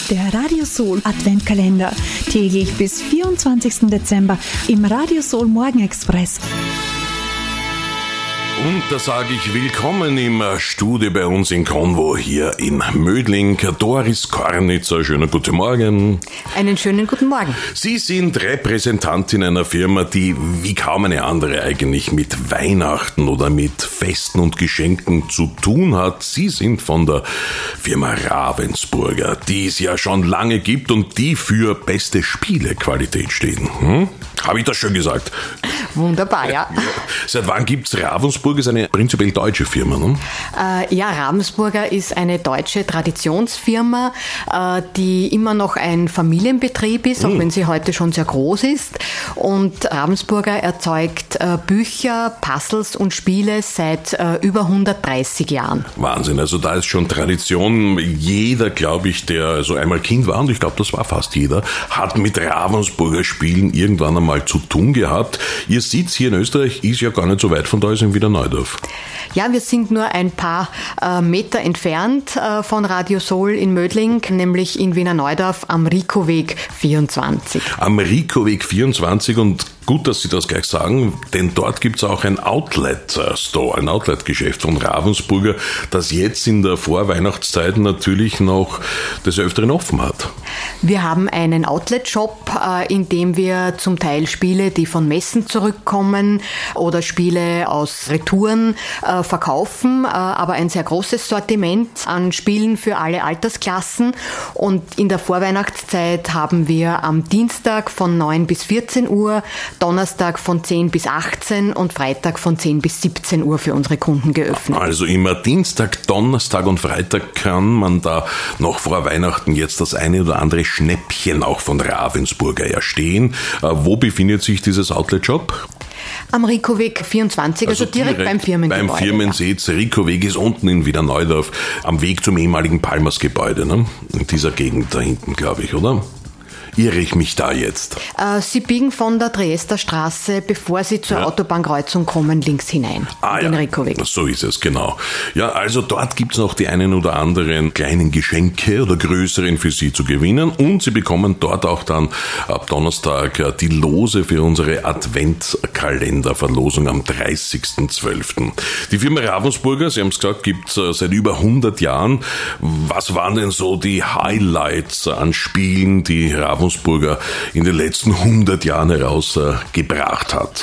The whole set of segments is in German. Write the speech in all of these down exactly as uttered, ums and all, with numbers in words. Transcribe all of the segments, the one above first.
Der Radio Soul Adventkalender. Täglich bis vierundzwanzigsten Dezember im Radio Soul Morgenexpress. Und da sage ich willkommen im Studio bei uns in Konvo hier in Mödling. Doris Kornitzer, schönen guten Morgen. Einen schönen guten Morgen. Sie sind Repräsentantin einer Firma, die wie kaum eine andere eigentlich mit Weihnachten oder mit Festen und Geschenken zu tun hat. Sie sind von der Firma Ravensburger, die es ja schon lange gibt und die für beste Spielequalität stehen. Hm? Habe ich das schon gesagt? Wunderbar, ja. ja. Seit wann gibt's Ravensburger? Ist eine prinzipiell deutsche Firma, ne? Äh, ja, Ravensburger ist eine deutsche Traditionsfirma, äh, die immer noch ein Familienbetrieb ist, auch mm. wenn sie heute schon sehr groß ist. Und Ravensburger erzeugt äh, Bücher, Puzzles und Spiele seit äh, über hundertdreißig Jahren. Wahnsinn, also da ist schon Tradition. Jeder, glaube ich, der so einmal Kind war, und ich glaube, das war fast jeder, hat mit Ravensburger Spielen irgendwann einmal zu tun gehabt. Ihr Sitz hier in Österreich ist ja gar nicht so weit von da, ist in Wiener Neudorf. Ja, wir sind nur ein paar äh, Meter entfernt äh, von Radio Soul in Mödling, nämlich in Wiener Neudorf am Rikoweg vierundzwanzig. Am Rikoweg vierundzwanzig, und gut, dass Sie das gleich sagen, denn dort gibt es auch ein Outlet-Store, ein Outlet-Geschäft von Ravensburger, das jetzt in der Vorweihnachtszeit natürlich noch des Öfteren offen hat. Wir haben einen Outlet-Shop, äh, in dem wir zum Teil Spiele, die von Messen zurückkommen oder Spiele aus Retouren äh, verkaufen, äh, aber ein sehr großes Sortiment an Spielen für alle Altersklassen. Und in der Vorweihnachtszeit haben wir am Dienstag von neun bis vierzehn Uhr, Donnerstag von zehn bis achtzehn und Freitag von zehn bis siebzehn Uhr für unsere Kunden geöffnet. Also immer Dienstag, Donnerstag und Freitag kann man da noch vor Weihnachten jetzt das eine oder andere Schnäppchen auch von Ravensburger erstehen. Wo befindet sich dieses Outlet-Shop? Am Rikoweg vierundzwanzig, also, also direkt, direkt beim Firmengebäude. Beim Firmensitz. Ja. Rikoweg ist unten in Wiener Neudorf, am Weg zum ehemaligen Palmers-Gebäude, ne? In dieser Gegend da hinten, glaube ich, oder? Irre ich mich da jetzt? Äh, Sie biegen von der Triesterstraße, bevor Sie zur ja. Autobahnkreuzung kommen, links hinein. Ah, in den ja. Rikoweg. So ist es, genau. Ja, also dort gibt es noch die einen oder anderen kleinen Geschenke oder größeren für Sie zu gewinnen, und Sie bekommen dort auch dann ab Donnerstag die Lose für unsere Adventkalenderverlosung am dreißigsten zwölften Die Firma Ravensburger, Sie haben es gesagt, gibt es seit über hundert Jahren. Was waren denn so die Highlights an Spielen, die Ravensburger in den letzten hundert Jahren herausgebracht hat?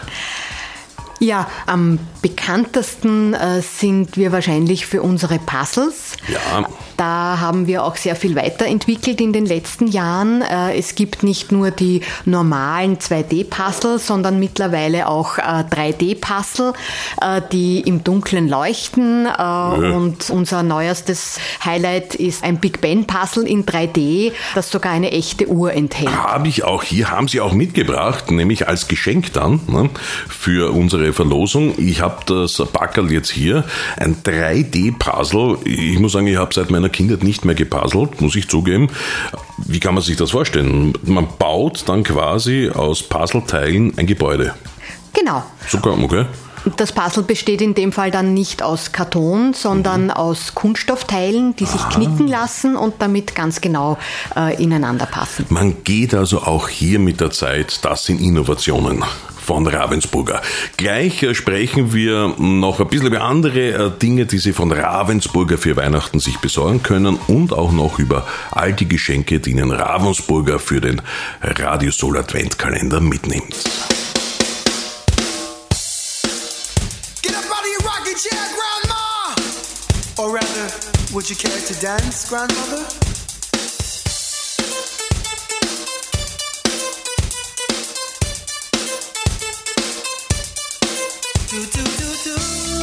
Ja, am bekanntesten äh, sind wir wahrscheinlich für unsere Puzzles. Ja. Da haben wir auch sehr viel weiterentwickelt in den letzten Jahren. Äh, es gibt nicht nur die normalen zwei D-Puzzle, sondern mittlerweile auch äh, drei D-Puzzle, äh, die im Dunkeln leuchten. Äh, ja. Und unser neuestes Highlight ist ein Big Ben-Puzzle in drei D, das sogar eine echte Uhr enthält. Habe ich auch hier, haben Sie auch mitgebracht, nämlich als Geschenk dann, ne, für unsere Verlosung. Ich habe das Packerl jetzt hier, ein drei D-Puzzle. Ich muss sagen, ich habe seit meiner Kindheit nicht mehr gepuzzelt, muss ich zugeben. Wie kann man sich das vorstellen? Man baut dann quasi aus Puzzleteilen ein Gebäude. Genau. Sogar, okay. Das Puzzle besteht in dem Fall dann nicht aus Karton, sondern mhm. aus Kunststoffteilen, die sich ah. knicken lassen und damit ganz genau äh, ineinander passen. Man geht also auch hier mit der Zeit, das sind Innovationen von Ravensburger. Gleich äh, sprechen wir noch ein bisschen über andere äh, Dinge, die Sie von Ravensburger für Weihnachten sich besorgen können, und auch noch über all die Geschenke, die Ihnen Ravensburger für den Radio Soul Adventkalender mitnimmt. Get up out of your rocking chair, Grandma! Or rather, would you care to dance, Grandmother? Do do do do,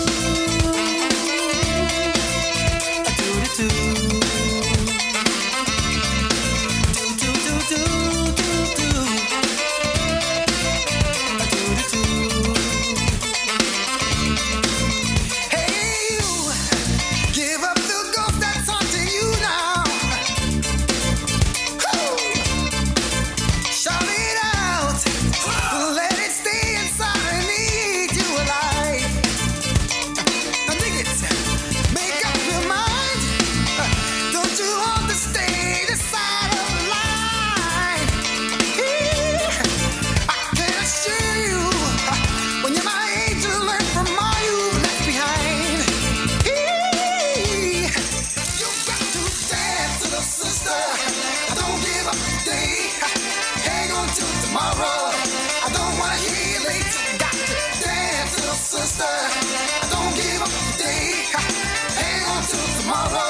do do do, do do do do do do, do do do. Hey you, give up the ghost that's haunting you now. tomorrow.